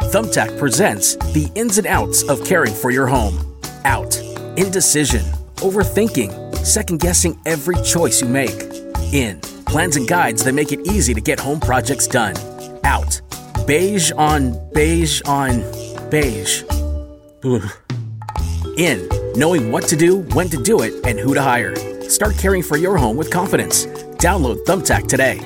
Thumbtack presents the ins and outs of caring for your home. Out. Indecision. Overthinking. Second-guessing every choice you make. In. Plans and guides that make it easy to get home projects done. Out. Beige on beige on beige. Ugh. In. Knowing what to do, when to do it, and who to hire. Start caring for your home with confidence. Download Thumbtack today.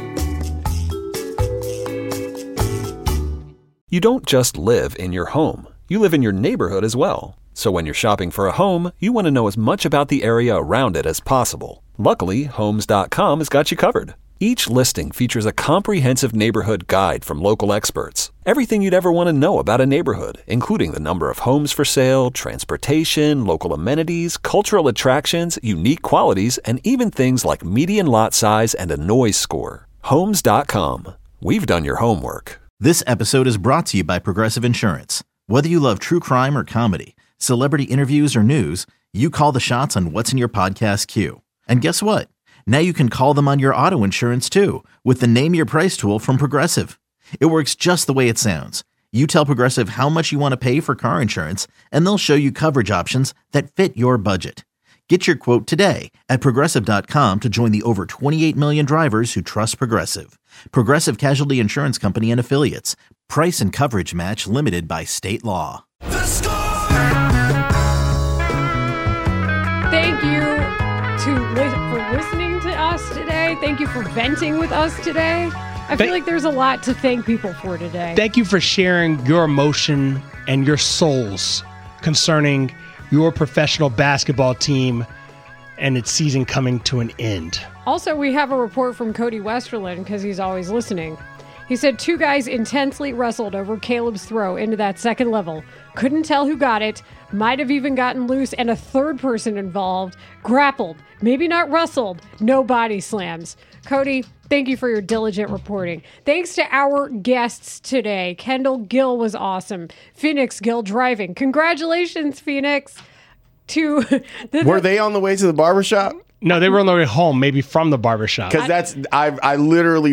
You don't just live in your home. You live in your neighborhood as well. So when you're shopping for a home, you want to know as much about the area around it as possible. Luckily, Homes.com has got you covered. Each listing features a comprehensive neighborhood guide from local experts. Everything you'd ever want to know about a neighborhood, including the number of homes for sale, transportation, local amenities, cultural attractions, unique qualities, and even things like median lot size and a noise score. Homes.com. We've done your homework. This episode is brought to you by Progressive Insurance. Whether you love true crime or comedy, celebrity interviews or news, you call the shots on what's in your podcast queue. And guess what? Now you can call them on your auto insurance too with the Name Your Price tool from Progressive. It works just the way it sounds. You tell Progressive how much you want to pay for car insurance, and they'll show you coverage options that fit your budget. Get your quote today at Progressive.com to join the over 28 million drivers who trust Progressive. Progressive Casualty Insurance Company and Affiliates. Price and coverage match limited by state law. The Score! Thank you for listening to us today. Thank you for venting with us today. I feel like there's a lot to thank people for today. Thank you for sharing your emotion and your souls concerning your professional basketball team and its season coming to an end. Also, we have a report from Cody Westerland because he's always listening. He said 2 guys intensely wrestled over Caleb's throw into that second level. Couldn't tell who got it, might have even gotten loose, and a third person involved grappled. Maybe not wrestled, no body slams. Cody, thank you for your diligent reporting. Thanks to our guests today. Kendall Gill was awesome. Phoenix Gill driving. Congratulations, Phoenix. Were they on the way to the barbershop? No, they were on their way home, maybe from the barbershop. Because I literally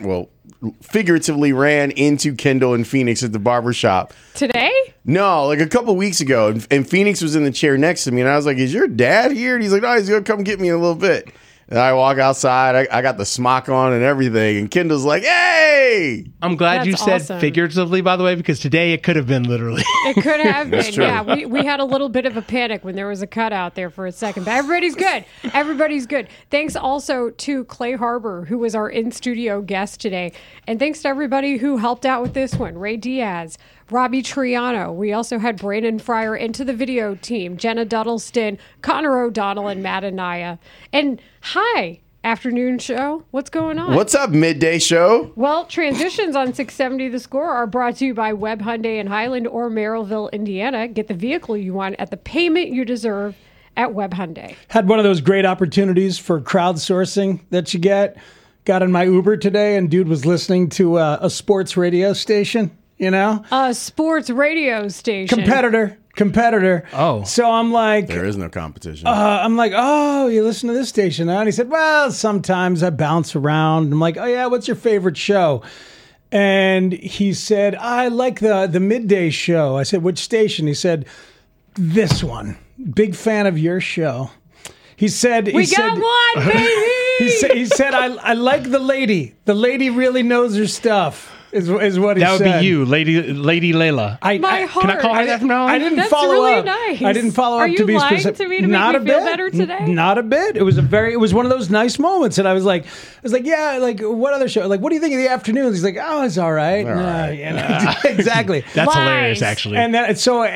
figuratively ran into Kendall and Phoenix at the barbershop. Today? No, like a couple weeks ago. And Phoenix was in the chair next to me. And I was like, is your dad here? And he's like, no, he's going to come get me in a little bit. And I walk outside. I got the smock on and everything. And Kendall's like, hey! I'm glad That's you said awesome. Figuratively, by the way, because today it could have been literally. It could have been. true. Yeah, we had a little bit of a panic when there was a cutout there for a second. But everybody's good. Everybody's good. Thanks also to Clay Harbor, who was our in-studio guest today. And thanks to everybody who helped out with this one. Ray Diaz, Robbie Triano. We also had Brandon Fryer into the video team, Jenna Duddleston, Connor O'Donnell, and Matt Anaya. And hi, afternoon show. What's going on? What's up, midday show? Well, transitions on 670 The Score are brought to you by Webb Hyundai in Highland or Merrillville, Indiana. Get the vehicle you want at the payment you deserve at Webb Hyundai. Had one of those great opportunities for crowdsourcing that you get. Got in my Uber today, and dude was listening to a sports radio station. You know? A sports radio station. Competitor. Oh. So I'm like... There is no competition. I'm like, oh, you listen to this station now? And he said, well, sometimes I bounce around. I'm like, oh, yeah, what's your favorite show? And he said, I like the midday show. I said, which station? He said, this one. Big fan of your show. He said... We got one, baby! He said, I like the lady. The lady really knows her stuff. Is what he said. That would be you, Lady Layla. My heart. Can I call her that from now on? I didn't That's follow really up. nice. I didn't follow Are up you to be lying specific. to me to Not make a me feel bit. better today? Not a bit. It was one of those nice moments, and I was like, yeah, like what other show? Like, what do you think of the afternoons? He's like, oh, it's all right. You know, exactly. That's Lies. hilarious, actually. And then,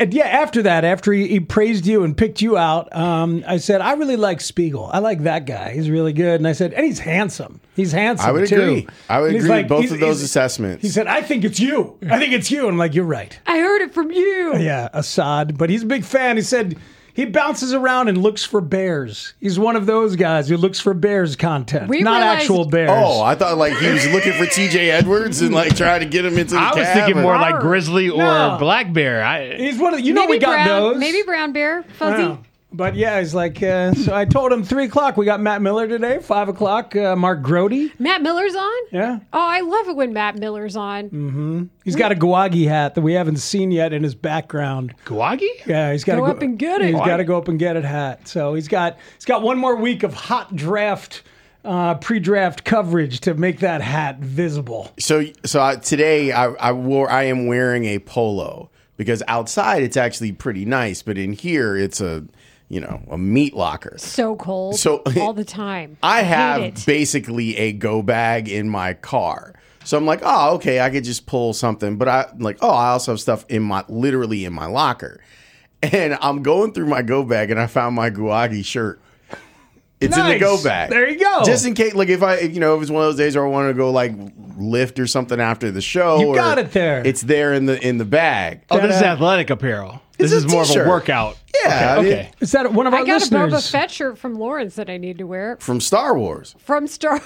after he praised you and picked you out, I said, I really like Spiegel. I like that guy. He's really good. And I said, and he's handsome. He's handsome, I would too. agree. I would And he's agree like- with both he's- of those he's- assessments. He said, I think it's you. And I'm like, you're right. I heard it from you. Yeah, Assad. But he's a big fan. He said he bounces around and looks for bears. He's one of those guys who looks for bears content, We not realized- actual bears. Oh, I thought like he was looking for TJ Edwards and like trying to get him into the I was cab thinking and- more like grizzly or No. black bear. He's one of the, we got brown, those. Maybe brown bear, fuzzy. Wow. But yeah, he's like, so I told him 3 o'clock. We got Matt Miller today. 5 o'clock, Mark Grody. Matt Miller's on? Yeah. Oh, I love it when Matt Miller's on. He's got a Guagi hat that we haven't seen yet in his background. Guagi? Yeah, he's got to Go up and get it. He's got to go up and get it hat. So he's got one more week of hot draft, pre-draft coverage to make that hat visible. So today I am wearing a polo because outside it's actually pretty nice, but in here it's a meat locker. So cold. So all the time. I hate have it. basically a go bag in my car. So I'm like, oh, okay, I could just pull something. But I also have stuff literally in my locker. And I'm going through my go bag and I found my Guagi shirt. It's in the Nice. go bag. There you go. Just in case, like if it's one of those days where I want to go like lift or something after the show. You got it there. It's there in the bag. Oh, this is athletic apparel. It's This is a more of t-shirt. a workout. Yeah. Okay. Is that one of our I got listeners? a Boba Fett shirt from Lawrence that I need to wear. From Star Wars. From Star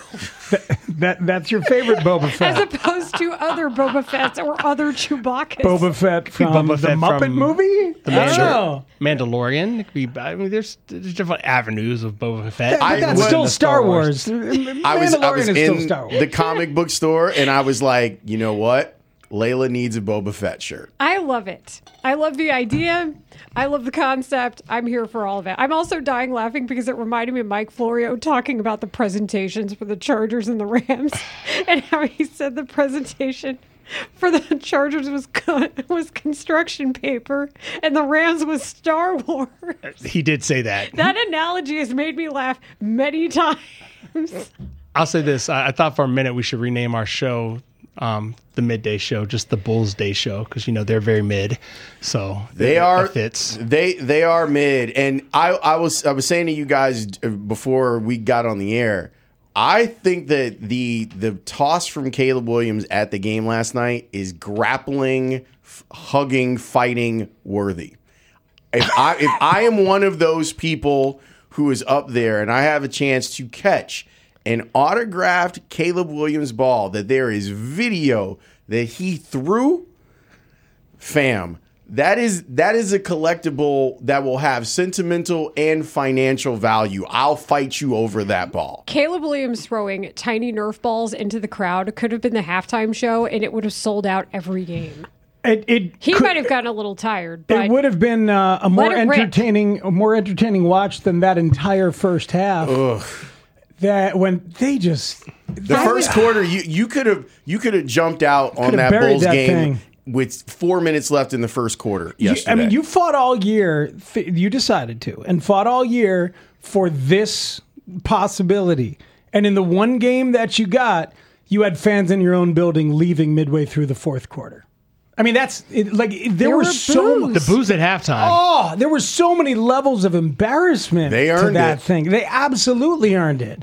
That's your favorite Boba Fett. as opposed to other Boba Fetts or other Chewbacca's. Boba Fett from Boba the Fett Muppet from movie? The I don't know. Mandalorian. It could be. I mean, there's different avenues of Boba Fett. But that's was- still Star Wars. I was Mandalorian is still in Star Wars. the comic book store and I was like, you know what? Layla needs a Boba Fett shirt. I love it. I love the idea. I love the concept. I'm here for all of it. I'm also dying laughing because it reminded me of Mike Florio talking about the presentations for the Chargers and the Rams and how he said the presentation for the Chargers was construction paper and the Rams was Star Wars. He did say that. That analogy has made me laugh many times. I'll say this. I thought for a minute we should rename our show the Midday Show, just the Bulls Day Show, because they're very mid. So that fits. They are mid. And I was saying to you guys before we got on the air, I think that the toss from Caleb Williams at the game last night is grappling, hugging, fighting worthy. If I am one of those people who is up there and I have a chance to catch an autographed Caleb Williams ball that there is video that he threw, fam, that is a collectible that will have sentimental and financial value. I'll fight you over that ball. Caleb Williams throwing tiny Nerf balls into the crowd could have been the halftime show, and it would have sold out every game. He might have gotten a little tired, but It would have been a more Let it rip. entertaining watch than that entire first half. Ugh. That when they just The first quarter, you could have jumped out on Could have that buried Bulls that game thing. with 4 minutes left in the first quarter yesterday. you fought all year. You decided to, and fought all year for this possibility. And in the one game that you got, you had fans in your own building leaving midway through the fourth quarter. I mean, there were so boos. The booze at halftime. Oh, there were so many levels of embarrassment They to earned that it. thing. They absolutely earned it.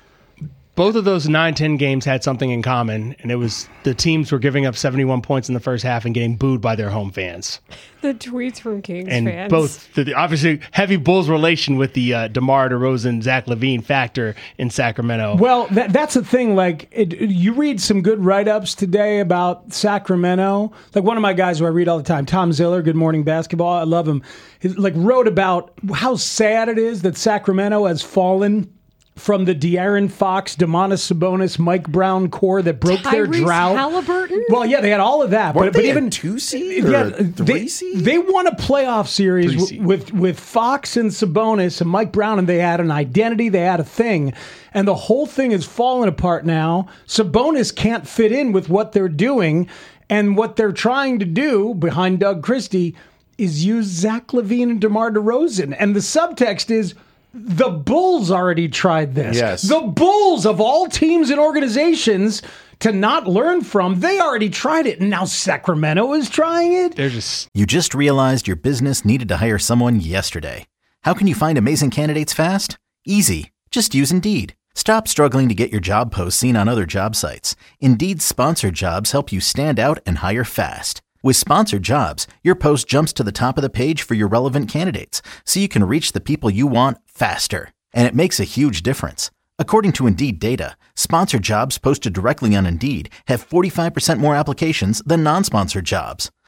Both of those 9-10 games had something in common, and it was the teams were giving up 71 points in the first half and getting booed by their home fans. the tweets from Kings And fans. both, obviously, heavy Bulls relation with the DeMar DeRozan, Zach LaVine factor in Sacramento. Well, that's the thing. Like, you read some good write-ups today about Sacramento. Like one of my guys who I read all the time, Tom Ziller, Good Morning Basketball. I love him. He wrote about how sad it is that Sacramento has fallen from the De'Aaron Fox, Domantas Sabonis, Mike Brown core that broke their Tyrese drought. Halliburton? Well, yeah, they had all of that, Weren't but they even a 2 seed or a 3 seed? they won a playoff series 3 seed. with Fox and Sabonis and Mike Brown, and they had an identity, they had a thing, and the whole thing is falling apart now. Sabonis can't fit in with what they're doing, and what they're trying to do behind Doug Christie is use Zach LaVine and DeMar DeRozan, and the subtext is, the Bulls already tried this. Yes. The Bulls, of all teams and organizations to not learn from, they already tried it. And now Sacramento is trying it. They're just You just realized your business needed to hire someone yesterday. How can you find amazing candidates fast? Easy. Just use Indeed. Stop struggling to get your job posts seen on other job sites. Indeed's sponsored jobs help you stand out and hire fast. With sponsored jobs, your post jumps to the top of the page for your relevant candidates, so you can reach the people you want faster. And it makes a huge difference. According to Indeed data, sponsored jobs posted directly on Indeed have 45% more applications than non-sponsored jobs.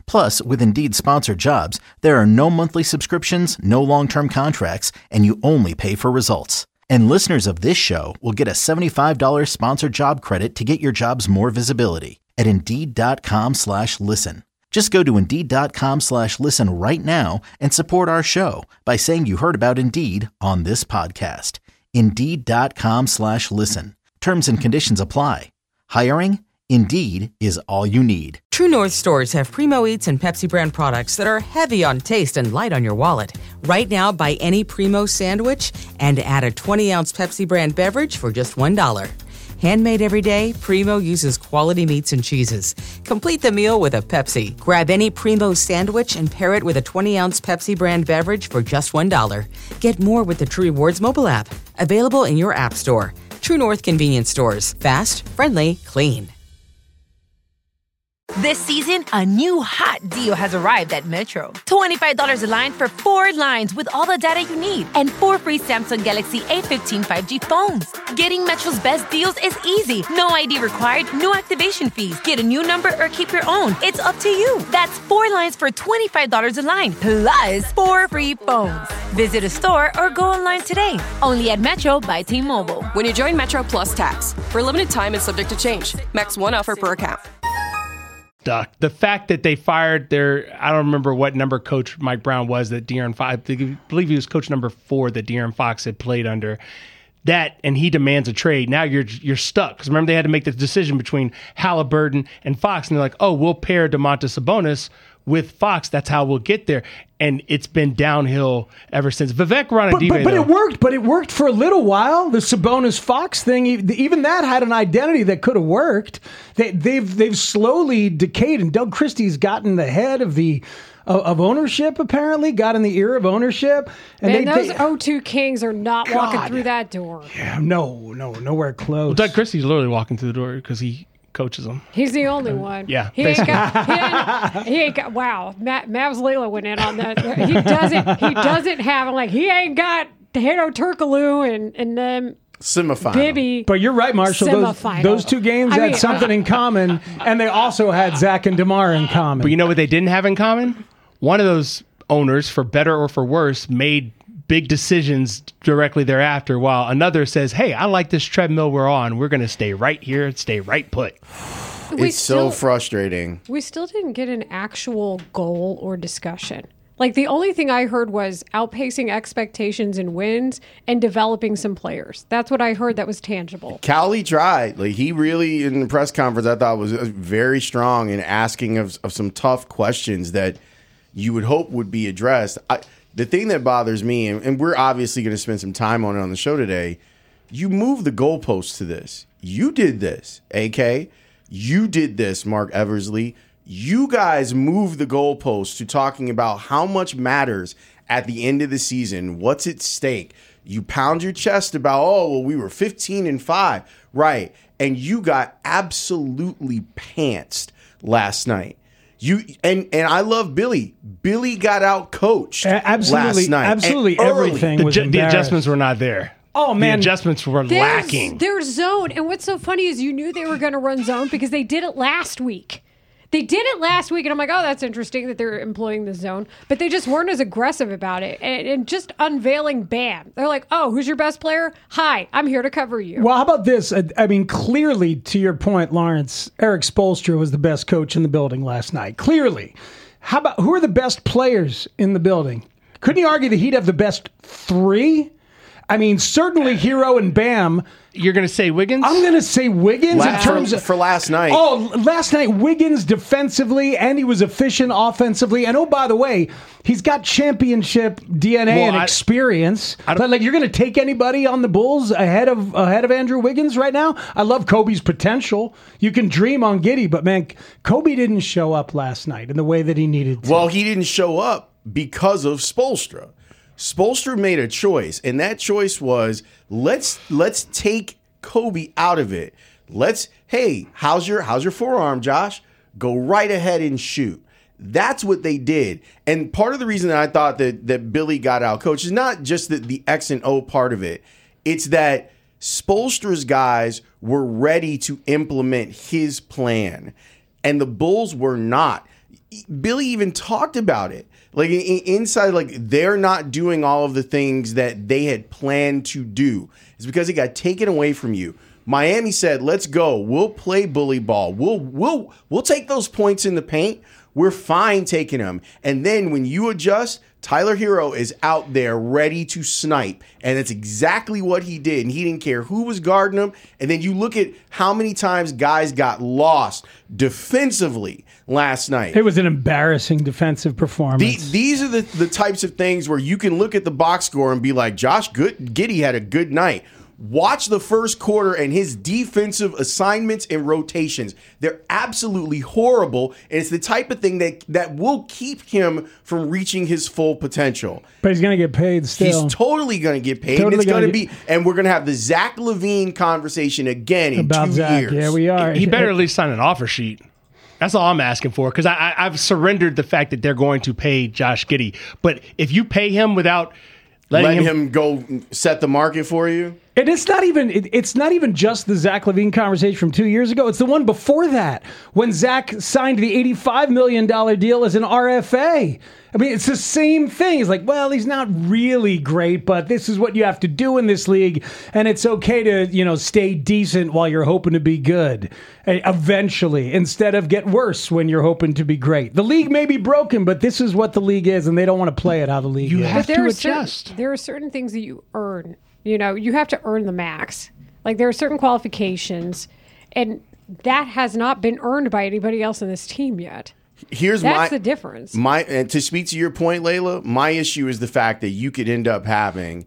Plus, with Indeed sponsored jobs, there are no monthly subscriptions, no long-term contracts, and you only pay for results. And listeners of this show will get a $75 sponsored job credit to get your jobs more visibility at Indeed.com/listen. Just go to Indeed.com/listen right now and support our show by saying you heard about Indeed on this podcast. Indeed.com/listen. Terms and conditions apply. Hiring? Indeed is all you need. True North stores have Primo Eats and Pepsi brand products that are heavy on taste and light on your wallet. Right now, buy any Primo sandwich and add a 20-ounce Pepsi brand beverage for just $1. Handmade every day, Primo uses quality meats and cheeses. Complete the meal with a Pepsi. Grab any Primo sandwich and pair it with a 20-ounce Pepsi brand beverage for just $1. Get more with the True Rewards mobile app. Available in your app store. True North convenience stores. Fast, friendly, clean. This season, a new hot deal has arrived at Metro. $25 a line for 4 lines with all the data you need and 4 free Samsung Galaxy A15 5G phones. Getting Metro's best deals is easy. No ID required, no activation fees. Get a new number or keep your own. It's up to you. That's 4 lines for $25 a line, plus 4 free phones. Visit a store or go online today. Only at Metro by T-Mobile. When you join Metro Plus Tax, for a limited time and subject to change. Max 1 offer per account. The fact that they fired I don't remember what number coach Mike Brown was that De'Aaron Fox, I believe he was coach number 4 that De'Aaron Fox had played under. That, and he demands a trade. Now you're stuck. Because remember, they had to make the decision between Halliburton and Fox. And they're like, oh, we'll pair Domantas Sabonis with Fox. That's how we'll get there. And it's been downhill ever since. Vivek Ranadive, but it worked. But it worked for a little while. The Sabonis Fox thing, even that had an identity that could have worked. They've slowly decayed, and Doug Christie's gotten the head of of ownership. Apparently, got in the ear of ownership. And those O2 Kings are not walking through that door. Yeah, nowhere close. Well, Doug Christie's literally walking through the door because he coaches them. He's the only one. Yeah. He ain't got, wow. Mavs Layla went in on that. He doesn't have, like, he ain't got Hedo Turkoglu and them. Semifinal. Bibby. But you're right, Marshall. Those 2 games had something in common, and they also had Zach and DeMar in common. But you know what they didn't have in common? One of those owners, for better or for worse, made big decisions directly thereafter, while another says, hey, I like this treadmill we're on. We're going to stay right here and stay right put. It's so frustrating. We still didn't get an actual goal or discussion. Like, the only thing I heard was outpacing expectations in wins and developing some players. That's what I heard that was tangible. Cowley tried. Like, he really, in the press conference, I thought was very strong in asking of some tough questions that you would hope would be addressed. The thing that bothers me, and we're obviously going to spend some time on it on the show today, you move the goalposts to this. You did this, AK. You did this, Mark Eversley. You guys moved the goalposts to talking about how much matters at the end of the season. What's at stake? You pound your chest about, we were 15-5. Right. And you got absolutely pantsed last night. And I love Billy. Billy got out coached last night. Absolutely everything was the adjustments were not there. Oh, man. The adjustments were lacking. Their zone. And what's so funny is you knew they were going to run zone because they did it last week. They did it last week, and I'm like, oh, that's interesting that they're employing the zone. But they just weren't as aggressive about it. And just unveiling Bam. They're like, oh, who's your best player? Hi, I'm here to cover you. Well, how about this? I mean, clearly, to your point, Lawrence, Eric Spoelstra was the best coach in the building last night. Clearly. How about, who are the best players in the building? Couldn't you argue that he'd have the best 3? I mean, certainly Hero and Bam. You're going to say Wiggins? I'm going to say Wiggins in terms of for last night. Oh, last night Wiggins defensively, and he was efficient offensively. And oh, by the way, he's got championship DNA and experience. Like, you're going to take anybody on the Bulls ahead of Andrew Wiggins right now? I love Kobe's potential. You can dream on Giddey, but man, Kobe didn't show up last night in the way that he needed to. Well, he didn't show up because of Spoelstra. Spoelstra made a choice, and that choice was let's take Kobe out of it. Hey, how's your forearm, Josh? Go right ahead and shoot. That's what they did. And part of the reason that I thought that Billy got out coached is not just the X and O part of it. It's that Spoelstra's guys were ready to implement his plan, and the Bulls were not. Billy even talked about it. Like inside, like they're not doing all of the things that they had planned to do. It's because it got taken away from you. Miami said, "Let's go. We'll play bully ball. We'll take those points in the paint. We're fine taking them." And then when you adjust, Tyler Hero is out there ready to snipe. And that's exactly what he did. And he didn't care who was guarding him. And then you look at how many times guys got lost defensively last night. It was an embarrassing defensive performance. These are the types of things where you can look at the box score and be like, Josh Giddey had a good night. Watch the first quarter and his defensive assignments and rotations. They're absolutely horrible, and it's the type of thing that will keep him from reaching his full potential. But he's going to get paid still. He's totally going to get paid, and it's going to be. And we're going to have the Zach LaVine conversation again in about 2 Zach. years. Yeah, we are. He better at least sign an offer sheet. That's all I'm asking for, because I've surrendered the fact that they're going to pay Josh Giddey. But if you pay him without letting him go set the market for you. And it's not even just the Zach LaVine conversation from 2 years ago. It's the one before that, when Zach signed the $85 million deal as an RFA. I mean, it's the same thing. It's like, well, he's not really great, but this is what you have to do in this league, and it's okay to, stay decent while you're hoping to be good eventually, instead of get worse when you're hoping to be great. The league may be broken, but this is what the league is, and they don't want to play it how the league is. You have to adjust. There are certain things that you earn. You have to earn the max. Like, there are certain qualifications, and that has not been earned by anybody else in this team yet. That's the difference. And to speak to your point, Layla, my issue is the fact that you could end up having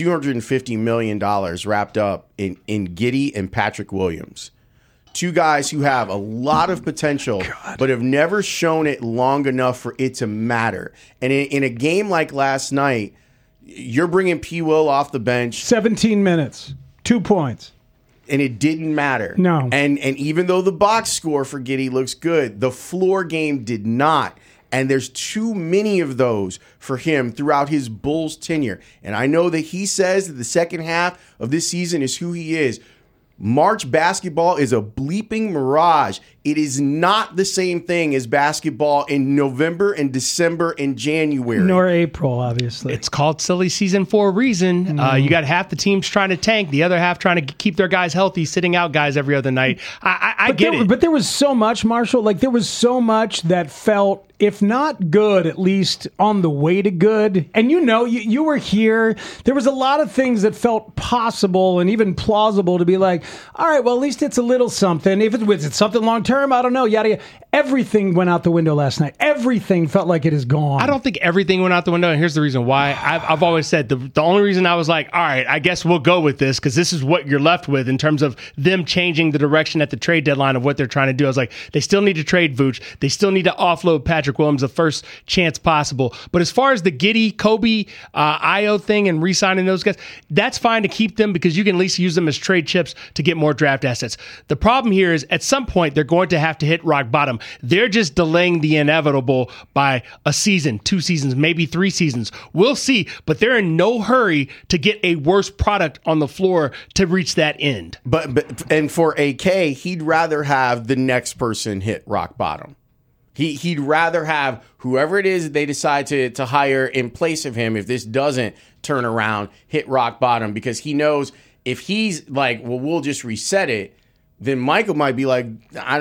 $250 million wrapped up in Giddey and Patrick Williams. Two guys who have a lot of potential, but have never shown it long enough for it to matter. And in a game like last night, you're bringing P. Will off the bench. 17 minutes, 2 points. And it didn't matter. No. And even though the box score for Giddey looks good, the floor game did not. And there's too many of those for him throughout his Bulls tenure. And I know that he says that the second half of this season is who he is. March basketball is a bleeping mirage. It is not the same thing as basketball in November and December and January. Nor April, obviously. It's called silly season for a reason. You got half the teams trying to tank, the other half trying to keep their guys healthy, sitting out guys every other night. I get it. But there was so much, Marshall. Like, there was so much that felt, if not good, at least on the way to good. And you were here. There was a lot of things that felt possible and even plausible to be like, all right, well, at least it's a little something. If it's something long term, I don't know, yada, yada. Everything went out the window last night. Everything felt like it is gone. I don't think everything went out the window, and here's the reason why. I've always said the only reason I was like, all right, I guess we'll go with this, because this is what you're left with in terms of them changing the direction at the trade deadline of what they're trying to do. I was like, they still need to trade Vooch. They still need to offload Patrick Williams the first chance possible. But as far as the Giddey, Kobe, Ayo thing and re-signing those guys, that's fine to keep them, because you can at least use them as trade chips to get more draft assets. The problem here is at some point they're going to have to hit rock bottom. They're just delaying the inevitable by a season, 2 seasons, maybe 3 seasons. We'll see, but they're in no hurry to get a worse product on the floor to reach that end. And for AK, he'd rather have the next person hit rock bottom. He'd rather have whoever it is that they decide to hire in place of him, if this doesn't turn around, hit rock bottom, because he knows if he's like, well, we'll just reset it, then Michael might be like,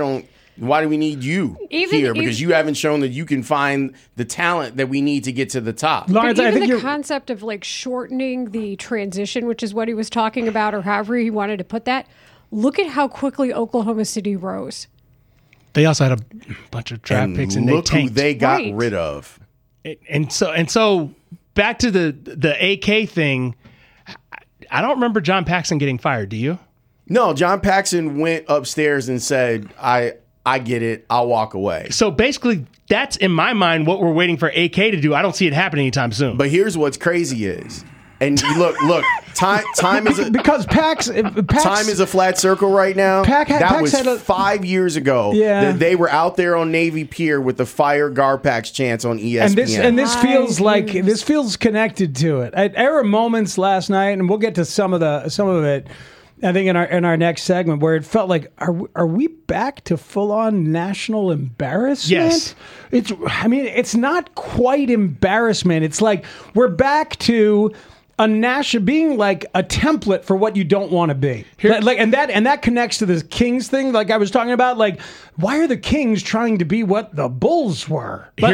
why do we need you here? Because you haven't shown that you can find the talent that we need to get to the top. Lawrence, but even the concept of like shortening the transition, which is what he was talking about, or however he wanted to put that, look at how quickly Oklahoma City rose. They also had a bunch of draft picks, and they tanked. Look who they got rid of. And so back to the AK thing, I don't remember John Paxson getting fired, do you? No, John Paxson went upstairs and said, I get it, I'll walk away. So basically, that's in my mind what we're waiting for AK to do. I don't see it happening anytime soon. But here's what's crazy is, and look, time is because Pax time is a flat circle right now. That was 5 years ago. Yeah. That they were out there on Navy Pier with the Fire Garpax chants on ESPN. And this feels like feels connected to it. There were moments last night, and we'll get to some of it. I think in our next segment where it felt like, are we back to full on national embarrassment? Yes. It's not quite embarrassment. It's like we're back to a national being like a template for what you don't want to be. And that connects to this Kings thing, like I was talking about. Like, why are the Kings trying to be what the Bulls were? But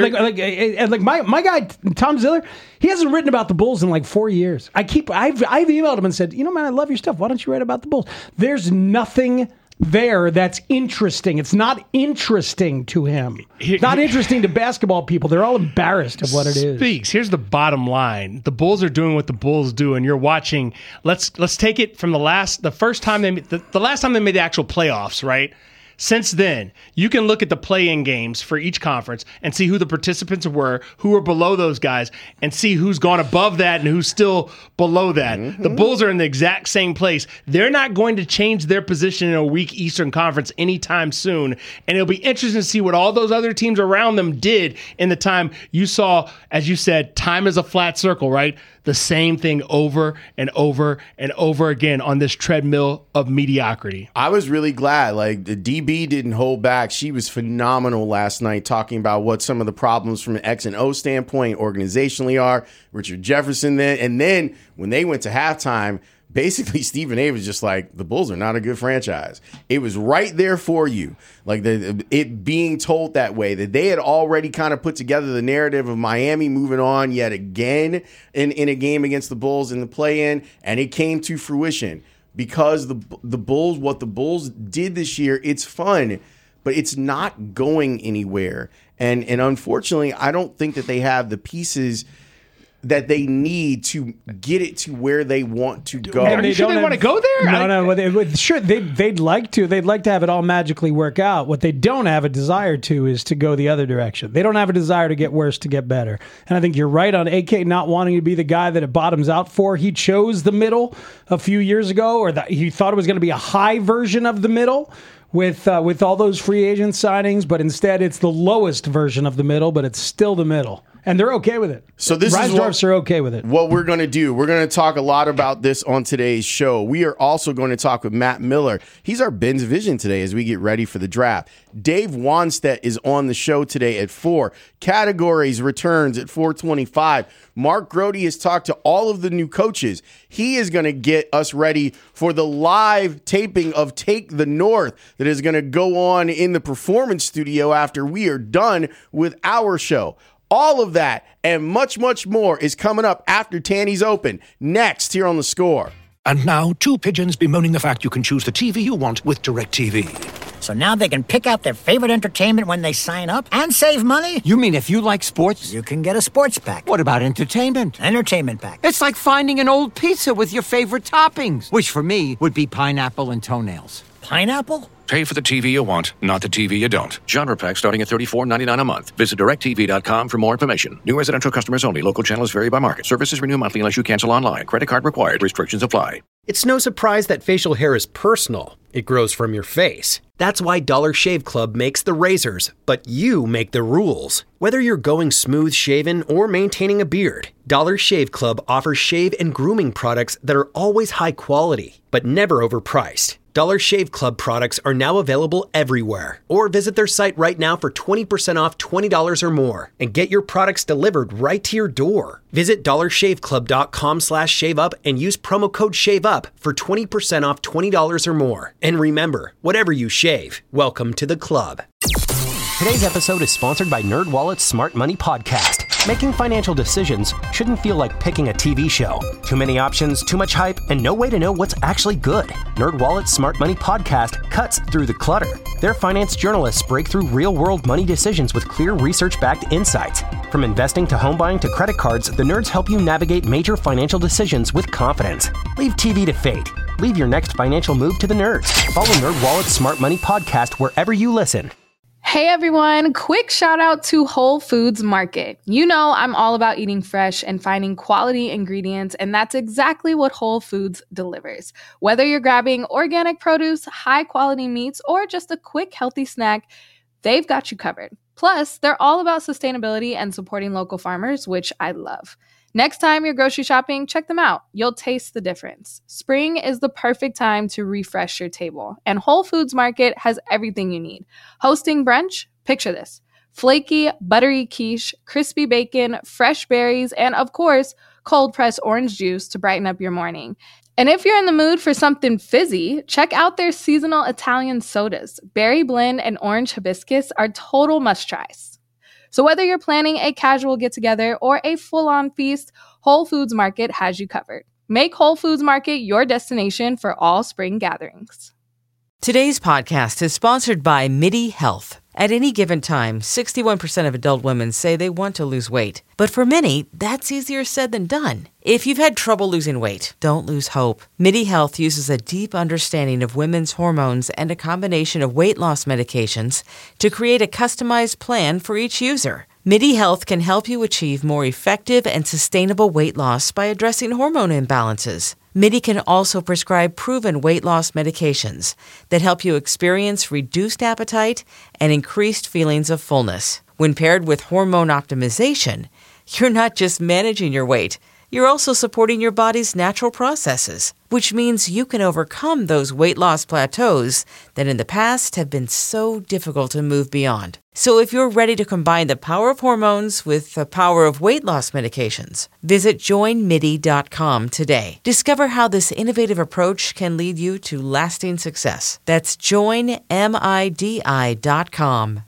my guy Tom Ziller, he hasn't written about the Bulls in like 4 years. I've emailed him and said, man, I love your stuff. Why don't you write about the Bulls? There's nothing there that's interesting. It's not interesting to him. It's not interesting to basketball people. They're all embarrassed of what it is. Here's the bottom line. The Bulls are doing what the Bulls do, and you're watching. Let's take it from the last time they made the actual playoffs, right? Since then, you can look at the play-in games for each conference and see who the participants were, who were below those guys, and see who's gone above that and who's still below that. Mm-hmm. The Bulls are in the exact same place. They're not going to change their position in a weak Eastern Conference anytime soon, and it'll be interesting to see what all those other teams around them did in the time. You saw, as you said, time is a flat circle, right? The same thing over and over and over again on this treadmill of mediocrity. I was really glad. Like, the DB didn't hold back. She was phenomenal last night talking about what some of the problems from an X and O standpoint organizationally are. Richard Jefferson then. And then when they went to halftime, basically Stephen A was just like, the Bulls are not a good franchise. It was right there for you. Like it being told that way, that they had already kind of put together the narrative of Miami moving on yet again in a game against the Bulls in the play-in, and it came to fruition because the Bulls, what the Bulls did this year, it's fun, but it's not going anywhere. And unfortunately, I don't think that they have the pieces that they need to get it to where they want to go. Are you sure they want to go there? No. Sure, they'd like to. They'd like to have it all magically work out. What they don't have a desire to is to go the other direction. They don't have a desire to get worse, to get better. And I think you're right on AK not wanting to be the guy that it bottoms out for. He chose the middle a few years ago, or he thought it was going to be a high version of the middle with all those free agent signings, but instead it's the lowest version of the middle, but it's still the middle. And they're okay with it. So this Reisdorfs are okay with it. What we're going to do, we're going to talk a lot about this on today's show. We are also going to talk with Matt Miller. He's our Ben's Vision today as we get ready for the draft. Dave Wannstedt is on the show today at 4. Categories returns at 4:25. Mark Grody has talked to all of the new coaches. He is going to get us ready for the live taping of Take the North that is going to go on in the Performance Studio after we are done with our show. All of that and much, much more is coming up after Tanny's Open, next here on The Score. And now, two pigeons bemoaning the fact you can choose the TV you want with DirecTV. So now they can pick out their favorite entertainment when they sign up and save money? You mean if you like sports? You can get a sports pack. What about entertainment? Entertainment pack. It's like finding an old pizza with your favorite toppings, which for me would be pineapple and toenails. Pineapple? Pay for the TV you want, not the TV you don't. Genre pack starting at $34.99 a month. Visit DirecTV.com for more information. New residential customers only. Local channels vary by market. Services renew monthly unless you cancel online. Credit card required. Restrictions apply. It's no surprise that facial hair is personal. It grows from your face. That's why Dollar Shave Club makes the razors, but you make the rules. Whether you're going smooth shaven or maintaining a beard, Dollar Shave Club offers shave and grooming products that are always high quality, but never overpriced. Dollar Shave Club products are now available everywhere. Or visit their site right now for 20% off $20 or more and get your products delivered right to your door. Visit dollarshaveclub.com/shaveup and use promo code SHAVEUP for 20% off $20 or more. And remember, whatever you shave, welcome to the club. Today's episode is sponsored by NerdWallet's Smart Money Podcast. Making financial decisions shouldn't feel like picking a TV show. Too many options, too much hype, and no way to know what's actually good. NerdWallet's Smart Money Podcast cuts through the clutter. Their finance journalists break through real-world money decisions with clear research-backed insights. From investing to home buying to credit cards, the nerds help you navigate major financial decisions with confidence. Leave TV to fate. Leave your next financial move to the nerds. Follow NerdWallet's Smart Money Podcast wherever you listen. Hey everyone, quick shout out to Whole Foods Market. You know I'm all about eating fresh and finding quality ingredients, and that's exactly what Whole Foods delivers. Whether you're grabbing organic produce, high quality meats, or just a quick healthy snack, they've got you covered. Plus, they're all about sustainability and supporting local farmers, which I love. Next time you're grocery shopping, check them out. You'll taste the difference. Spring is the perfect time to refresh your table, and Whole Foods Market has everything you need. Hosting brunch? Picture this. Flaky, buttery quiche, crispy bacon, fresh berries, and of course, cold-pressed orange juice to brighten up your morning. And if you're in the mood for something fizzy, check out their seasonal Italian sodas. Berry blend and orange hibiscus are total must-tries. So whether you're planning a casual get-together or a full-on feast, Whole Foods Market has you covered. Make Whole Foods Market your destination for all spring gatherings. Today's podcast is sponsored by MIDI Health. At any given time, 61% of adult women say they want to lose weight. But for many, that's easier said than done. If you've had trouble losing weight, don't lose hope. MIDI Health uses a deep understanding of women's hormones and a combination of weight loss medications to create a customized plan for each user. MIDI Health can help you achieve more effective and sustainable weight loss by addressing hormone imbalances. MIDI can also prescribe proven weight loss medications that help you experience reduced appetite and increased feelings of fullness. When paired with hormone optimization, you're not just managing your weight, you're also supporting your body's natural processes, which means you can overcome those weight loss plateaus that in the past have been so difficult to move beyond. So if you're ready to combine the power of hormones with the power of weight loss medications, visit joinmidi.com today. Discover how this innovative approach can lead you to lasting success. That's joinmidi.com.